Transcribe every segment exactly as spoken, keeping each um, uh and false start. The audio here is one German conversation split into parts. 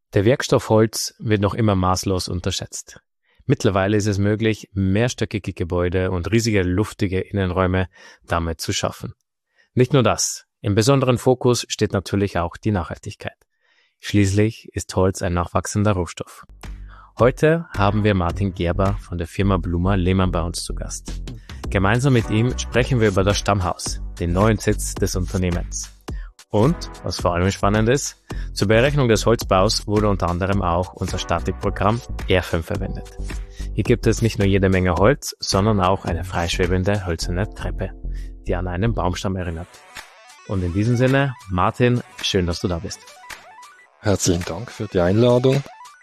Der Werkstoff Holz wird noch immer maßlos unterschätzt. Mittlerweile ist es möglich, mehrstöckige Gebäude und riesige luftige Innenräume damit zu schaffen. Nicht nur das, im besonderen Fokus steht natürlich auch die Nachhaltigkeit. Schließlich ist Holz ein nachwachsender Rohstoff. Heute haben wir Martin Gerber von der Firma Bluma Lehmann bei uns zu Gast. Gemeinsam mit ihm sprechen wir über das Stammhaus, den neuen Sitz des Unternehmens. Und, was vor allem spannend ist, zur Berechnung des Holzbaus wurde unter anderem auch unser Statikprogramm R fünf verwendet. Hier gibt es nicht nur jede Menge Holz, sondern auch eine freischwebende hölzerne Treppe, die an einen Baumstamm erinnert. Und in diesem Sinne, Martin, schön, dass du da bist. Herzlichen Dank für die Einladung.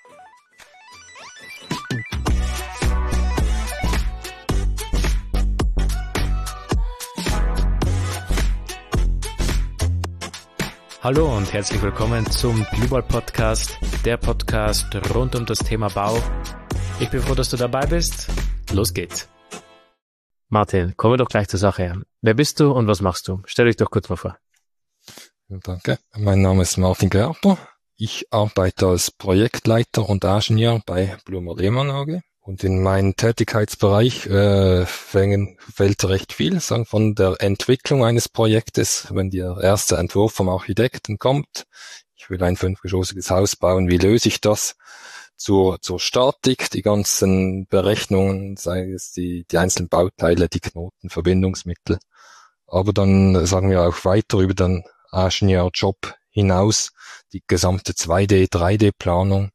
Hallo und herzlich willkommen zum Global Podcast, der Podcast rund um das Thema Bau. Ich bin froh, dass du dabei bist. Los geht's. Martin, kommen wir doch gleich zur Sache. Wer bist du und was machst du? Stell dich doch kurz mal vor. Danke. Mein Name ist Martin Gerber. Ich arbeite als Projektleiter und Ingenieur bei Bluma Lehmann A G. Und in meinen Tätigkeitsbereich äh, fängen, fällt recht viel, sagen von der Entwicklung eines Projektes, wenn der erste Entwurf vom Architekten kommt. Ich will ein fünfgeschossiges Haus bauen, wie löse ich das? Zur, zur Statik, die ganzen Berechnungen, sei es die, die einzelnen Bauteile, die Knoten, Verbindungsmittel. Aber dann sagen wir auch weiter über den Ingenieurjob hinaus, die gesamte zwei D, drei D-Planung.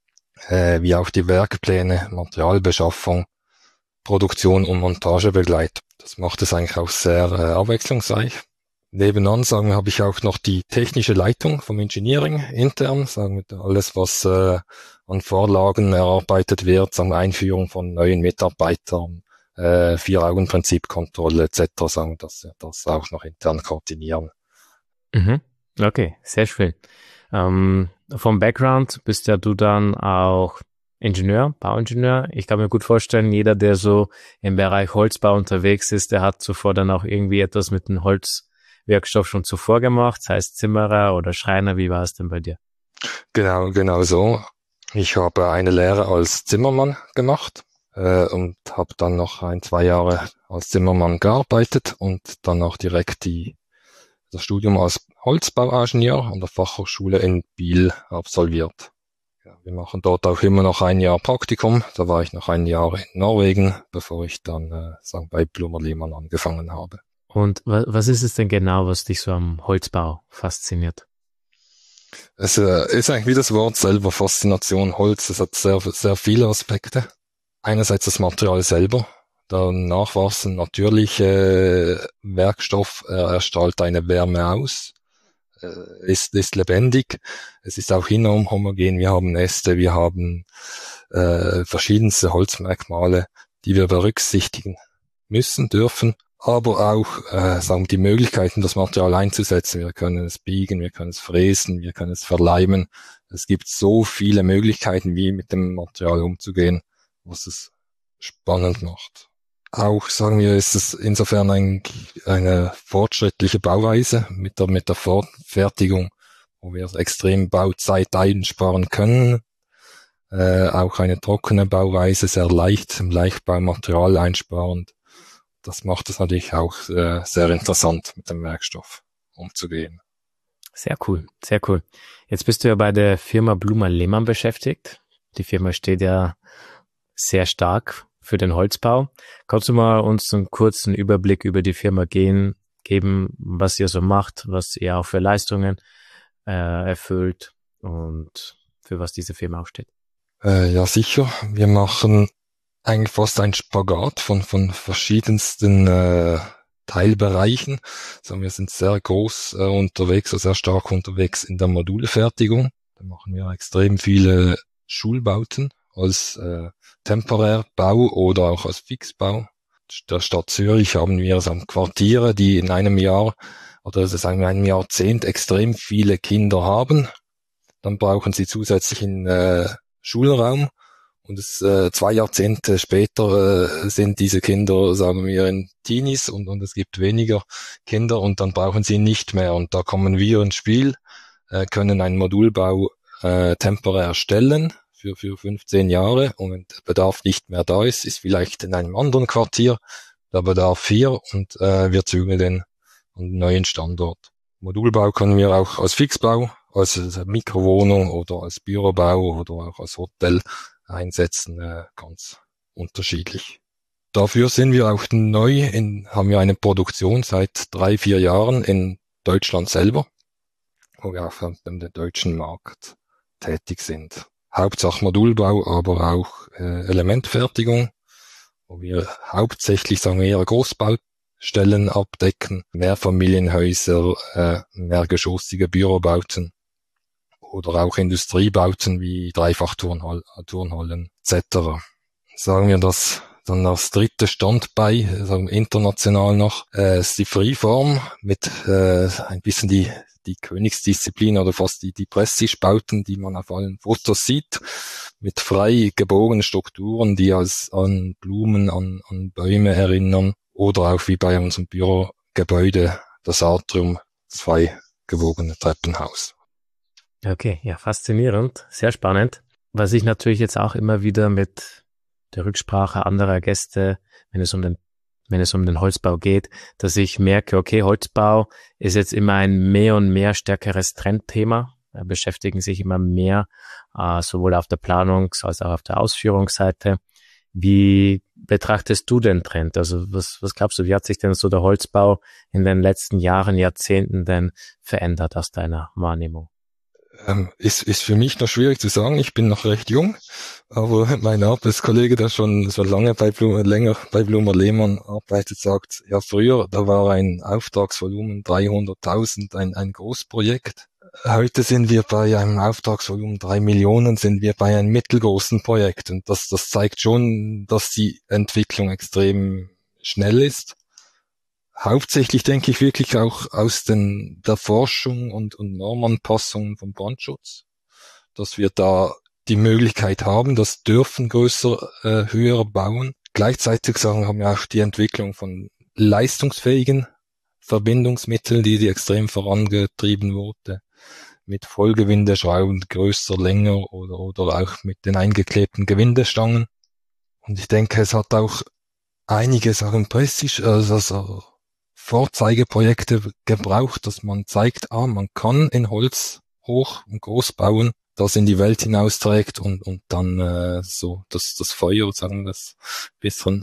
Äh, wie auch die Werkpläne, Materialbeschaffung, Produktion und Montage begleitet. Das macht es eigentlich auch sehr äh, abwechslungsreich. Nebenan, sagen wir, habe ich auch noch die technische Leitung vom Engineering intern, sagen wir, alles was äh, an Vorlagen erarbeitet wird, sagen wir, Einführung von neuen Mitarbeitern, äh, Vier-Augen-Prinzip-Kontrolle et cetera, sagen wir, dass wir das auch noch intern koordinieren. Mhm. Okay, sehr schön. Ähm, vom Background bist ja du dann auch Ingenieur, Bauingenieur. Ich kann mir gut vorstellen, jeder, der so im Bereich Holzbau unterwegs ist, der hat zuvor dann auch irgendwie etwas mit dem Holzwerkstoff schon zuvor gemacht, sei es Zimmerer oder Schreiner. Wie war es denn bei dir? Genau, genau so. Ich habe eine Lehre als Zimmermann gemacht äh, und habe dann noch ein, zwei Jahre als Zimmermann gearbeitet und dann auch direkt die das Studium als Holzbauingenieur an der Fachhochschule in Biel absolviert. Ja, wir machen dort auch immer noch ein Jahr Praktikum. Da war ich noch ein Jahr in Norwegen, bevor ich dann äh, sagen, bei Bluma Lehmann angefangen habe. Und wa- was ist es denn genau, was dich so am Holzbau fasziniert? Es äh, ist eigentlich wie das Wort selber, Faszination Holz. Es hat sehr, sehr viele Aspekte. Einerseits das Material selber. Der Nachwachsen natürliche Werkstoff, er erstrahlt eine Wärme aus, ist, ist lebendig. Es ist auch enorm homogen. Wir haben Äste, wir haben äh, verschiedenste Holzmerkmale, die wir berücksichtigen müssen, dürfen, aber auch äh, sagen wir, die Möglichkeiten, das Material einzusetzen. Wir können es biegen, wir können es fräsen, wir können es verleimen. Es gibt so viele Möglichkeiten, wie mit dem Material umzugehen, was es spannend macht. Auch, sagen wir, ist es insofern ein, eine fortschrittliche Bauweise mit der, mit der Fortfertigung, wo wir extrem Bauzeit einsparen können. Äh, auch eine trockene Bauweise, sehr leicht, im Leichtbaumaterial einsparend. Das macht es natürlich auch äh, sehr interessant, mit dem Werkstoff umzugehen. Sehr cool, sehr cool. Jetzt bist du ja bei der Firma Bluma Lehmann beschäftigt. Die Firma steht ja sehr stark für den Holzbau. Kannst du mal uns einen kurzen Überblick über die Firma gehen, geben, was ihr so macht, was ihr auch für Leistungen äh, erfüllt und für was diese Firma auch steht? Äh, ja, sicher. Wir machen eigentlich fast ein Spagat von von verschiedensten äh, Teilbereichen. Also wir sind sehr groß äh, unterwegs, also sehr stark unterwegs in der Modulfertigung. Da machen wir extrem viele Schulbauten als äh, Temporärbau oder auch als Fixbau. Der Stadt Zürich haben wir also Quartiere, die in einem Jahr oder also sagen wir einem Jahrzehnt extrem viele Kinder haben. Dann brauchen sie zusätzlichen äh, Schulraum und es, äh, zwei Jahrzehnte später äh, sind diese Kinder, sagen wir, in Teenies und, und es gibt weniger Kinder und dann brauchen sie nicht mehr. Und da kommen wir ins Spiel, äh, können einen Modulbau äh, temporär stellen für, für fünfzehn Jahre. Und wenn der Bedarf nicht mehr da ist, ist vielleicht in einem anderen Quartier der Bedarf hier und äh, wir zügeln den an den neuen Standort. Modulbau können wir auch als Fixbau, als Mikrowohnung oder als Bürobau oder auch als Hotel einsetzen, äh, ganz unterschiedlich. Dafür sind wir auch neu, in, haben wir eine Produktion seit drei, vier Jahren in Deutschland selber, wo wir auf dem deutschen Markt tätig sind. Hauptsache Modulbau, aber auch äh, Elementfertigung, wo wir hauptsächlich, sagen wir, eher Großbaustellen abdecken, Mehrfamilienhäuser, äh, mehrgeschossige Bürobauten oder auch Industriebauten wie Dreifachturnhallen et cetera. Sagen wir das dann als dritte Standbein, sagen wir international noch, äh, ist die Freeform mit äh, ein bisschen die die Königsdisziplin oder fast die, die Prestigebauten, die man auf allen Fotos sieht, mit frei gebogenen Strukturen, die als an Blumen, an, an Bäume erinnern, oder auch wie bei unserem Bürogebäude, das Atrium, zwei gebogene Treppenhaus. Okay, ja, faszinierend, sehr spannend. Was ich natürlich jetzt auch immer wieder mit der Rücksprache anderer Gäste, wenn es um den wenn es um den Holzbau geht, dass ich merke, okay, Holzbau ist jetzt immer ein mehr und mehr stärkeres Trendthema. Da beschäftigen sich immer mehr, äh, sowohl auf der Planungs- als auch auf der Ausführungsseite. Wie betrachtest du den Trend? Also was, was glaubst du, wie hat sich denn so der Holzbau in den letzten Jahren, Jahrzehnten denn verändert aus deiner Wahrnehmung? Ähm, ist, ist für mich noch schwierig zu sagen. Ich bin noch recht jung, aber mein Arbeitskollege, der schon so lange bei Blumer, länger bei Blumer Lehmann arbeitet, sagt, ja, früher, da war ein Auftragsvolumen dreihunderttausend, ein, ein Großprojekt. Heute sind wir bei einem Auftragsvolumen drei Millionen, sind wir bei einem mittelgroßen Projekt. Und das, das zeigt schon, dass die Entwicklung extrem schnell ist. Hauptsächlich denke ich wirklich auch aus den, der Forschung und, und Normanpassungen vom Brandschutz, dass wir da die Möglichkeit haben, das dürfen größer, äh, höher bauen. Gleichzeitig sagen, haben wir auch die Entwicklung von leistungsfähigen Verbindungsmitteln, die, die extrem vorangetrieben wurde, mit Vollgewindeschrauben, größer, länger oder, oder auch mit den eingeklebten Gewindestangen. Und ich denke, es hat auch einiges auch im Prestige, also, also Vorzeigeprojekte gebraucht, dass man zeigt, ah, man kann in Holz hoch und groß bauen, das in die Welt hinausträgt und und dann äh, so das das Feuer, sagen wir das, bisschen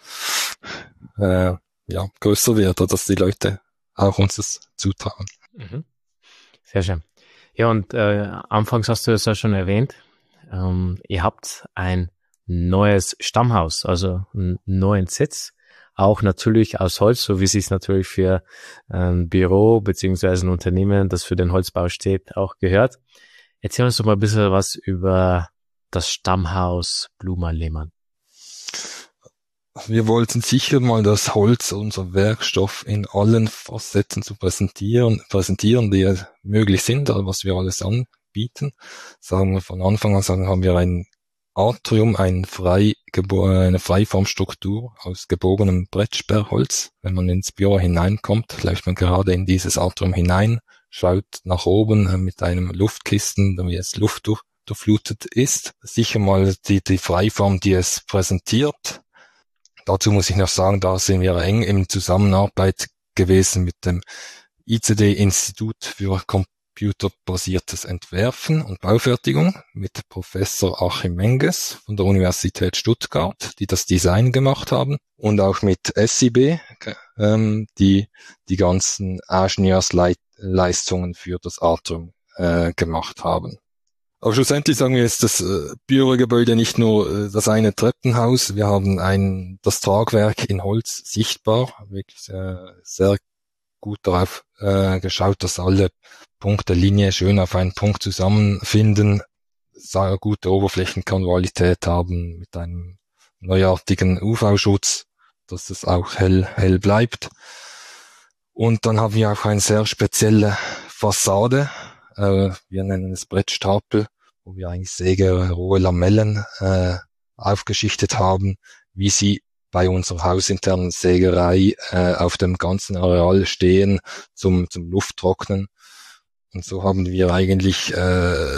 äh, ja größer wird, oder dass die Leute auch uns das zutrauen. Mhm. Sehr schön. Ja, und äh, anfangs hast du es ja schon erwähnt, ähm, ihr habt ein neues Stammhaus, also einen neuen Sitz. Auch natürlich aus Holz, so wie es sich natürlich für ein Büro beziehungsweise ein Unternehmen, das für den Holzbau steht, auch gehört. Erzähl uns doch mal ein bisschen was über das Stammhaus Blumer Lehmann. Wir wollten sicher mal das Holz, unser Werkstoff, in allen Facetten zu präsentieren, präsentieren, die möglich sind, also was wir alles anbieten. Sagen wir von Anfang an, sagen haben wir ein Atrium, ein frei eine Freiformstruktur aus gebogenem Brettsperrholz. Wenn man ins Büro hineinkommt, läuft man gerade in dieses Atrium hinein, schaut nach oben mit einem Luftkisten, wie es Luft durch, durchflutet ist. Sicher mal die, die Freiform, die es präsentiert. Dazu muss ich noch sagen, da sind wir eng in Zusammenarbeit gewesen mit dem I C D-Institut für computerbasiertes Entwerfen und Baufertigung mit Professor Achim Menges von der Universität Stuttgart, die das Design gemacht haben, und auch mit S I B, ähm, die die ganzen Ingenieursleistungen für das Atrium äh, gemacht haben. Aber schlussendlich sagen wir jetzt das äh, Bürogebäude nicht nur äh, das eine Treppenhaus, wir haben ein das Tragwerk in Holz sichtbar, wirklich äh, sehr gut darauf äh, geschaut, dass alle Punkte, Linie schön auf einen Punkt zusammenfinden, sehr gute Oberflächenqualität haben mit einem neuartigen U V-Schutz, dass es auch hell hell bleibt. Und dann haben wir auch eine sehr spezielle Fassade, äh, wir nennen es Brettstapel, wo wir eigentlich Säge, rohe Lamellen äh, aufgeschichtet haben, wie sie bei unserer hausinternen Sägerei äh, auf dem ganzen Areal stehen zum zum Lufttrocknen. Und so haben wir eigentlich äh,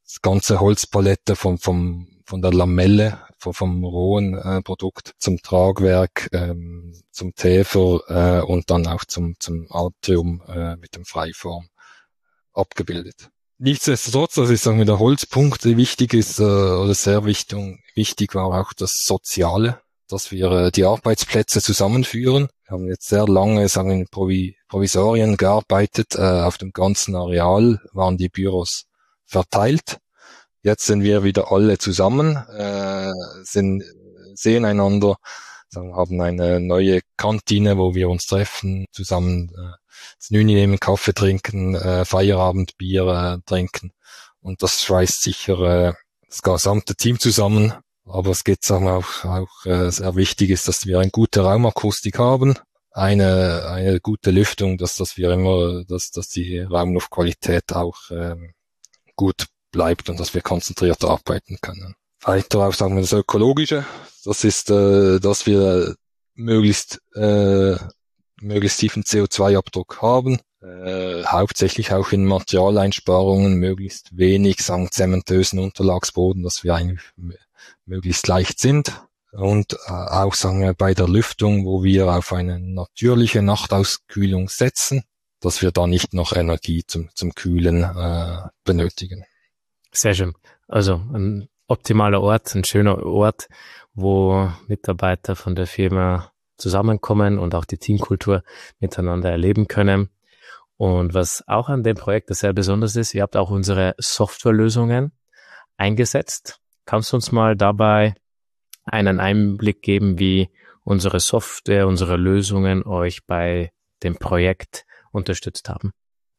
das ganze Holzpalette vom, vom, von der Lamelle, vom, vom rohen äh, Produkt zum Tragwerk, ähm, zum Täfer äh, und dann auch zum, zum Atrium äh, mit dem Freiform abgebildet. Nichtsdestotrotz, also ich sage mir, der Holzpunkt, der wichtig ist, äh, oder sehr wichtig, wichtig war auch das Soziale, dass wir äh, die Arbeitsplätze zusammenführen. Wir haben jetzt sehr lange, sagen wir, in Provi- Provisorien gearbeitet. Äh, auf dem ganzen Areal waren die Büros verteilt. Jetzt sind wir wieder alle zusammen, äh, sind, sehen einander, sagen, haben eine neue Kantine, wo wir uns treffen, zusammen äh, das Nüni nehmen, Kaffee trinken, äh, Feierabendbier äh, trinken. Und das schweißt sicher äh, das gesamte Team zusammen. Aber es geht, sagen wir, auch, auch äh, sehr wichtig ist, dass wir eine gute Raumakustik haben, eine eine gute Lüftung, dass dass wir immer, dass dass die Raumluftqualität auch äh, gut bleibt und dass wir konzentriert arbeiten können. Weiter auch, sagen wir, das Ökologische. Das ist, äh, dass wir möglichst äh, möglichst tiefen C O zwei Abdruck haben, äh, hauptsächlich auch in Materialeinsparungen, möglichst wenig, sagen zementösen Unterlagsboden, dass wir eigentlich m- möglichst leicht sind. Und äh, auch, sagen wir, bei der Lüftung, wo wir auf eine natürliche Nachtauskühlung setzen, dass wir da nicht noch Energie zum, zum Kühlen äh, benötigen. Sehr schön. Also ein optimaler Ort, ein schöner Ort, wo Mitarbeiter von der Firma zusammenkommen und auch die Teamkultur miteinander erleben können. Und was auch an dem Projekt sehr besonders ist, ihr habt auch unsere Softwarelösungen eingesetzt. Kannst du uns mal dabei einen Einblick geben, wie unsere Software, unsere Lösungen euch bei dem Projekt unterstützt haben?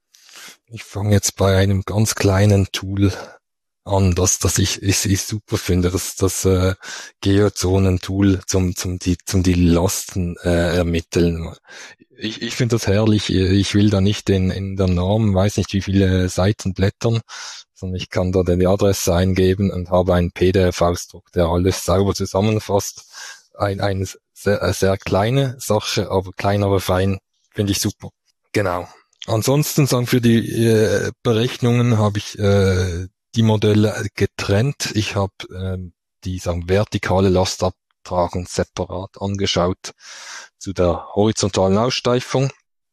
Ich fange jetzt bei einem ganz kleinen Tool an, das, das ich, ich, ich super finde, das, das äh, Geozonen-Tool zum, zum die, zum die Lasten äh, ermitteln. Ich, ich finde das herrlich. Ich will da nicht in, in der Norm, weiß nicht wie viele Seiten blättern, sondern ich kann da die Adresse eingeben und habe einen P D F-Ausdruck, der alles sauber zusammenfasst. Ein, eine sehr, sehr kleine Sache, aber klein, aber fein, finde ich super. Genau. Ansonsten, sagen für die äh, Berechnungen habe ich äh, die Modelle getrennt. Ich habe ähm, die, sagen, vertikale Lastabtragung separat angeschaut zu der horizontalen Aussteifung.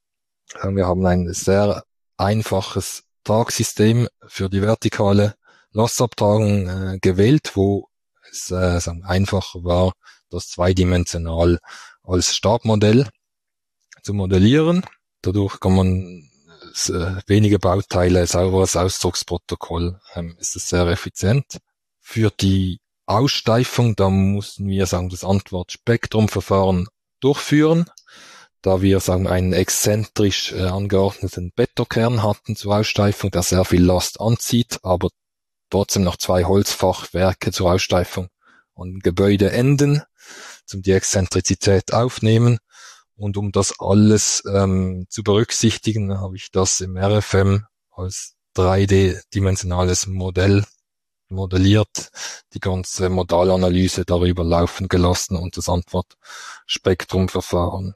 Wir haben ein sehr einfaches Tragsystem für die vertikale Lastabtragung äh, gewählt, wo es äh, sagen, einfacher war, das zweidimensional als Stabmodell zu modellieren. Dadurch kann man äh, wenige Bauteile, sauberes Ausdrucksprotokoll, ähm, ist es sehr effizient. Für die Aussteifung, da mussten wir, sagen, das Antwortspektrumverfahren durchführen, da wir, sagen, einen exzentrisch äh, angeordneten Bettokern hatten zur Aussteifung, der sehr viel Last anzieht, aber trotzdem noch zwei Holzfachwerke zur Aussteifung und Gebäudeenden, zum die Exzentrizität aufnehmen. Und um das alles ähm, zu berücksichtigen, habe ich das im R F M als drei D-dimensionales Modell modelliert, die ganze Modalanalyse darüber laufen gelassen und das Antwortspektrumverfahren.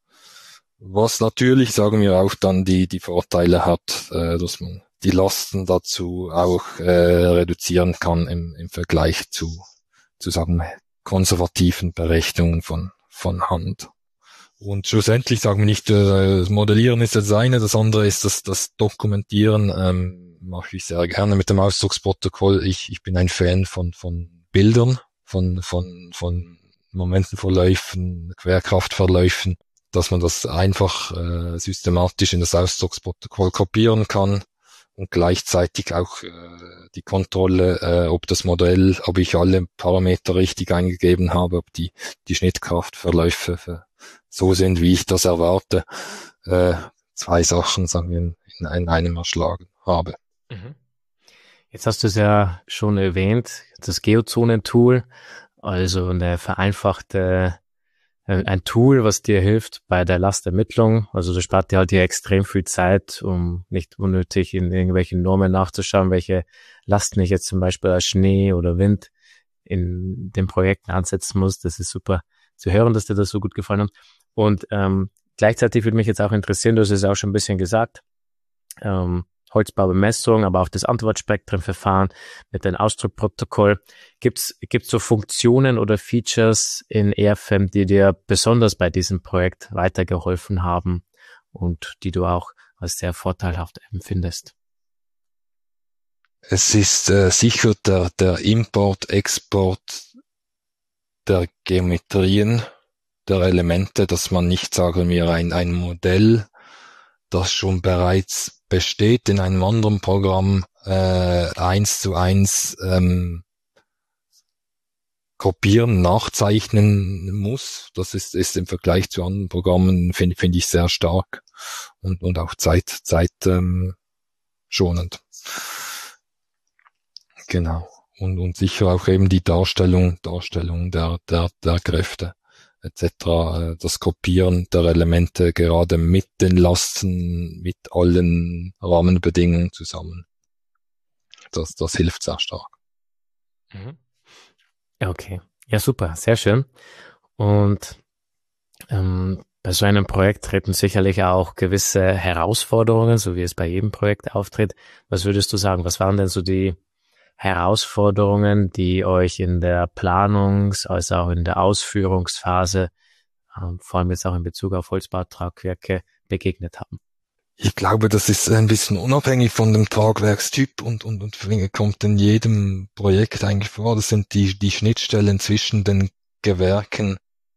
Was natürlich, sagen wir auch, dann die die Vorteile hat, äh, dass man die Lasten dazu auch äh, reduzieren kann im, im Vergleich zu, zu sagen, konservativen Berechnungen von von Hand. Und schlussendlich, sagen wir nicht, äh, das Modellieren ist das eine, das andere ist das, das Dokumentieren, ähm, mache ich sehr gerne mit dem Ausdrucksprotokoll. Ich, ich bin ein Fan von, von Bildern, von, von, von Momentenverläufen, Querkraftverläufen, dass man das einfach äh, systematisch in das Ausdrucksprotokoll kopieren kann und gleichzeitig auch äh, die Kontrolle, äh, ob das Modell, ob ich alle Parameter richtig eingegeben habe, ob die, die Schnittkraftverläufe für so sind, wie ich das erwarte, äh, zwei Sachen, sagen wir, in, in einem erschlagen habe. Mhm. Jetzt hast du es ja schon erwähnt, das Geozonen-Tool, also eine vereinfachte, ein Tool, was dir hilft bei der Lastermittlung. Also das spart dir halt hier extrem viel Zeit, um nicht unnötig in irgendwelchen Normen nachzuschauen, welche Lasten ich jetzt zum Beispiel als Schnee oder Wind in den Projekten ansetzen muss. Das ist super zu hören, dass dir das so gut gefallen hat. Und ähm, gleichzeitig würde mich jetzt auch interessieren, du hast es auch schon ein bisschen gesagt, ähm, Holzbaubemessung, aber auch das Antwortspektrenverfahren mit dem Ausdruckprotokoll. Gibt's gibt's so Funktionen oder Features in Airfam, die dir besonders bei diesem Projekt weitergeholfen haben und die du auch als sehr vorteilhaft empfindest? Es ist äh, sicher der, der Import, Export der Geometrien, der Elemente, dass man nicht, sagen wir, ein, ein Modell, das schon bereits besteht, in einem anderen Programm äh, eins zu eins ähm, kopieren, nachzeichnen muss. Das ist, ist im Vergleich zu anderen Programmen, finde finde ich, sehr stark und, und auch Zeit, Zeit ähm, schonend. Genau. Und, und sicher auch eben die Darstellung, Darstellung der, der, der Kräfte et cetera. Das Kopieren der Elemente gerade mit den Lasten, mit allen Rahmenbedingungen zusammen. Das, das hilft sehr stark. Mhm. Okay. Ja, super. Sehr schön. Und ähm, bei so einem Projekt treten sicherlich auch gewisse Herausforderungen, so wie es bei jedem Projekt auftritt. Was würdest du sagen? Was waren denn so die Herausforderungen, die euch in der Planungs-, als auch in der Ausführungsphase, ähm, vor allem jetzt auch in Bezug auf Holzbautragwerke, begegnet haben? Ich glaube, das ist ein bisschen unabhängig von dem Tragwerkstyp und, und, und kommt in jedem Projekt eigentlich vor. Das sind die, die Schnittstellen zwischen den Gewerken,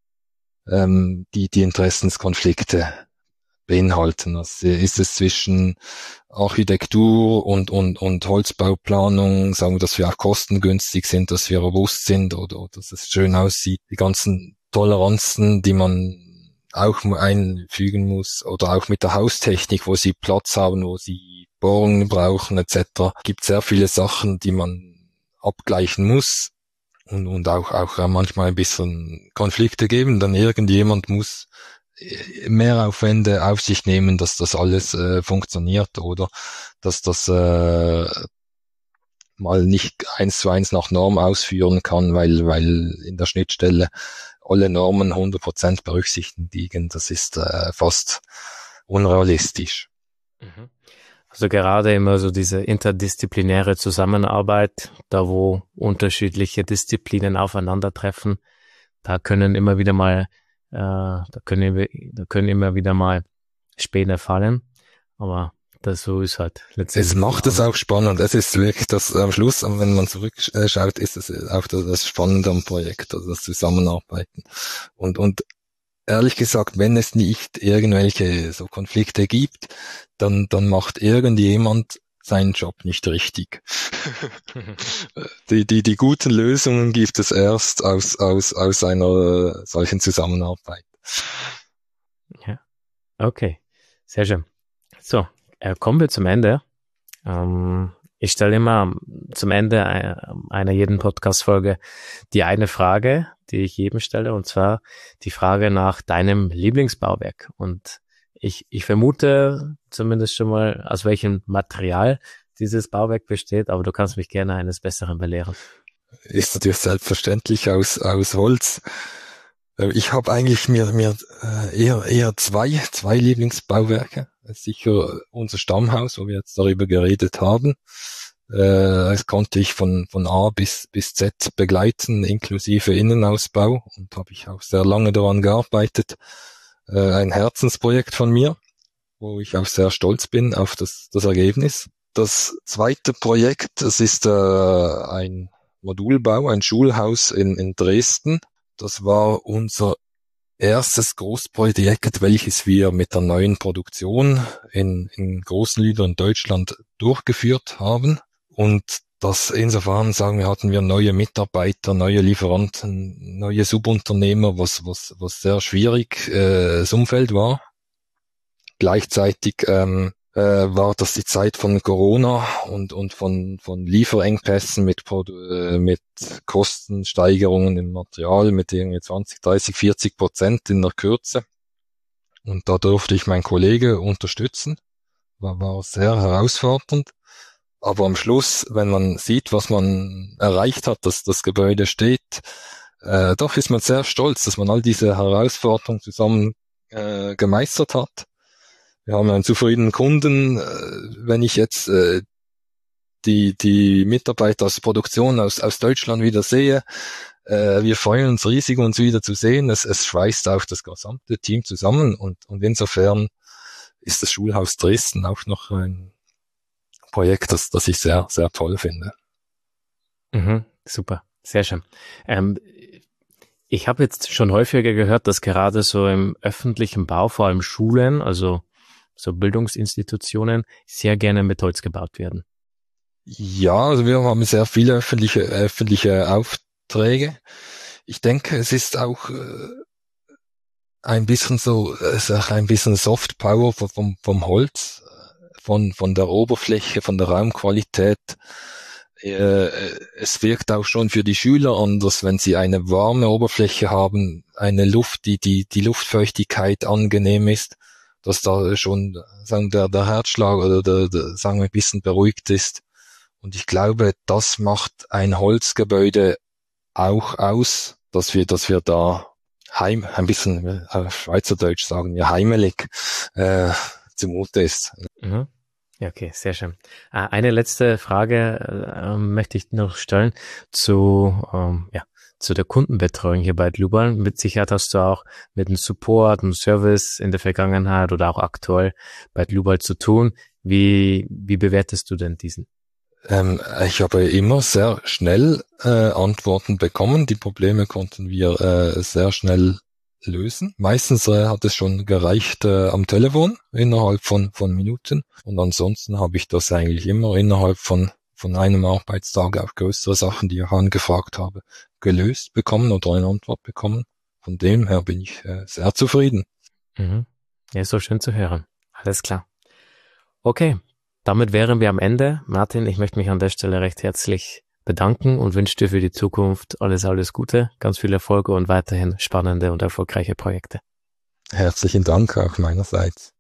ähm, die die Interessenskonflikte beinhalten. Also ist es zwischen Architektur und, und, und Holzbauplanung, sagen wir, dass wir auch kostengünstig sind, dass wir robust sind oder, oder dass es schön aussieht. Die ganzen Toleranzen, die man auch einfügen muss oder auch mit der Haustechnik, wo sie Platz haben, wo sie Bohrungen brauchen et cetera. Es gibt sehr viele Sachen, die man abgleichen muss und, und auch, auch manchmal ein bisschen Konflikte geben. Dann irgendjemand muss mehr Aufwände auf sich nehmen, dass das alles äh, funktioniert oder dass das äh, mal nicht eins zu eins nach Norm ausführen kann, weil weil in der Schnittstelle alle Normen hundert Prozent berücksichtigen. Das ist äh, fast unrealistisch. Mhm. Also gerade immer so diese interdisziplinäre Zusammenarbeit, da wo unterschiedliche Disziplinen aufeinandertreffen, da können immer wieder mal äh, da können da können immer wieder mal Späne fallen, aber das so ist halt letztendlich. Es macht es auch spannend. Es ist wirklich das am Schluss, wenn man zurückschaut, ist es auch das, das Spannende am Projekt, also das Zusammenarbeiten. Und und ehrlich gesagt, wenn es nicht irgendwelche so Konflikte gibt, dann dann macht irgendjemand seinen Job nicht richtig. die die die guten Lösungen gibt es erst aus aus aus einer solchen Zusammenarbeit. Ja, okay, sehr schön. So, äh, kommen wir zum Ende. Ähm, ich stelle immer zum Ende einer jeden Podcast-Folge die eine Frage, die ich jedem stelle, und zwar die Frage nach deinem Lieblingsbauwerk. Und ich, ich vermute zumindest schon mal, aus welchem Material dieses Bauwerk besteht, aber du kannst mich gerne eines Besseren belehren. Ist natürlich selbstverständlich aus aus Holz. Ich habe eigentlich mir mir eher eher zwei zwei Lieblingsbauwerke. Sicher unser Stammhaus, wo wir jetzt darüber geredet haben. Das konnte ich von von A bis bis Z begleiten, inklusive Innenausbau, und habe ich auch sehr lange daran gearbeitet. Ein Herzensprojekt von mir, wo ich auch sehr stolz bin auf das das Ergebnis. Das zweite Projekt, das ist äh, ein Modulbau, ein Schulhaus in in Dresden. Das war unser erstes Großprojekt, welches wir mit der neuen Produktion in, in großen Liedern in Deutschland durchgeführt haben. Und das insofern, sagen wir, hatten wir neue Mitarbeiter, neue Lieferanten, neue Subunternehmer, was, was, was sehr schwierig äh, das Umfeld war. Gleichzeitig ähm, äh, war das die Zeit von Corona und und von von Lieferengpässen mit äh, mit Kostensteigerungen im Material mit irgendwie zwanzig, dreißig, vierzig Prozent in der Kürze. Und da durfte ich meinen Kollegen unterstützen. War, war sehr herausfordernd. Aber am Schluss, wenn man sieht, was man erreicht hat, dass das Gebäude steht, äh, doch ist man sehr stolz, dass man all diese Herausforderungen zusammen äh, gemeistert hat. Wir haben einen zufriedenen Kunden. Wenn ich jetzt äh, die die Mitarbeiter aus der Produktion aus aus Deutschland wieder sehe, äh, wir freuen uns riesig, uns wieder zu sehen. Es, es schweißt auch das gesamte Team zusammen und und insofern ist das Schulhaus Dresden auch noch ein Projekt, das das ich sehr sehr toll finde. Mhm, super, sehr schön. Ähm, ich habe jetzt schon häufiger gehört, dass gerade so im öffentlichen Bau, vor allem Schulen, also so Bildungsinstitutionen, sehr gerne mit Holz gebaut werden. Ja, also wir haben sehr viele öffentliche öffentliche Aufträge. Ich denke, es ist auch äh, ein bisschen so, es ist auch ein bisschen Soft Power vom vom Holz, von von der Oberfläche, von der Raumqualität. Äh, es wirkt auch schon für die Schüler anders, wenn sie eine warme Oberfläche haben, eine Luft, die die die Luftfeuchtigkeit angenehm ist, dass da schon sagen der der Herzschlag oder der, der sagen wir ein bisschen beruhigt ist. Und ich glaube, das macht ein Holzgebäude auch aus, dass wir, dass wir da heim, ein bisschen äh, Schweizerdeutsch sagen wir heimelig äh, zumute ist. Mhm. Ja, okay, sehr schön. Äh, eine letzte Frage äh, möchte ich noch stellen zu ähm, ja zu der Kundenbetreuung hier bei Dlubal. Mit Sicherheit hast du auch mit dem Support und Service in der Vergangenheit oder auch aktuell bei Dlubal zu tun. Wie wie bewertest du denn diesen? Ähm, ich habe immer sehr schnell äh, Antworten bekommen. Die Probleme konnten wir äh, sehr schnell lösen. Meistens äh, hat es schon gereicht äh, am Telefon innerhalb von von Minuten. Und ansonsten habe ich das eigentlich immer innerhalb von von einem Arbeitstag auf größere Sachen, die ich angefragt habe, gelöst bekommen oder eine Antwort bekommen. Von dem her bin ich äh, sehr zufrieden. Mhm. Ja, ist so schön zu hören. Alles klar. Okay, damit wären wir am Ende. Martin, ich möchte mich an der Stelle recht herzlich bedanken und wünsche dir für die Zukunft alles, alles Gute, ganz viel Erfolg und weiterhin spannende und erfolgreiche Projekte. Herzlichen Dank auch meinerseits.